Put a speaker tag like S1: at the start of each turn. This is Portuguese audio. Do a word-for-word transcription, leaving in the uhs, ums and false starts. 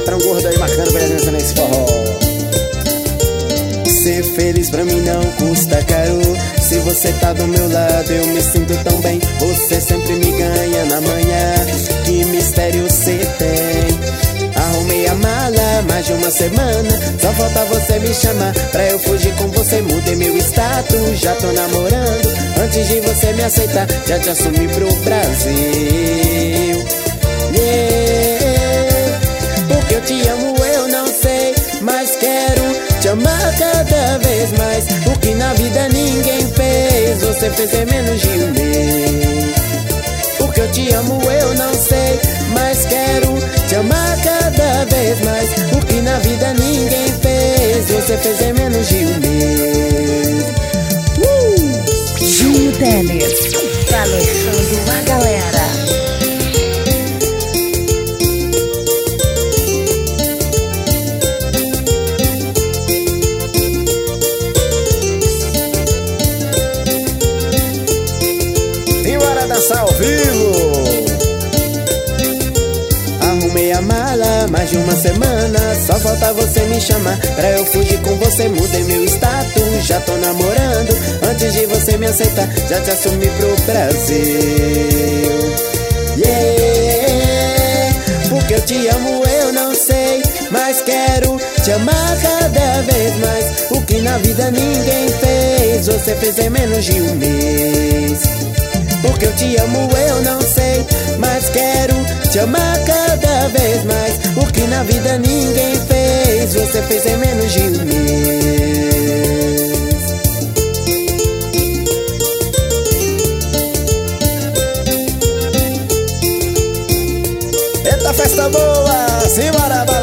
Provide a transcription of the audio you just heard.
S1: patrão gordo aí marcando presença nesse forró. Ser feliz pra mim não custa caro. Se você tá do meu lado eu me sinto tão bem. Você sempre me ganha na manhã. Que mistério cê tem? Arrumei a mala mais de uma semana. Só falta você me chamar pra eu fugir com você. Mudei meu status, já tô namorando. Antes de você me aceitar, já te assumi pro Brasil. Yeah. Porque eu te amo eu não sei, mas quero te amar cada vez mais. O que na vida ninguém fez, você fez em menos de um mês. Porque eu te amo eu não sei, mas quero te amar cada vez mais. O que na vida ninguém fez, você fez em menos de um mês. uh!
S2: Júnior Teles, calejando a galera.
S1: Dançar ao vivo. Arrumei a mala mais de uma semana. Só falta você me chamar pra eu fugir com você. Mudei meu status, já tô namorando. Antes de você me aceitar, já te assumi pro Brasil. Yeah. Porque eu te amo eu não sei, mas quero te amar cada vez mais. O que na vida ninguém fez, você fez em menos de um mês. Porque eu te amo eu não sei, mas quero te amar cada vez mais. O que na vida ninguém fez, você fez em menos de um mês. Eita festa boa, simbora,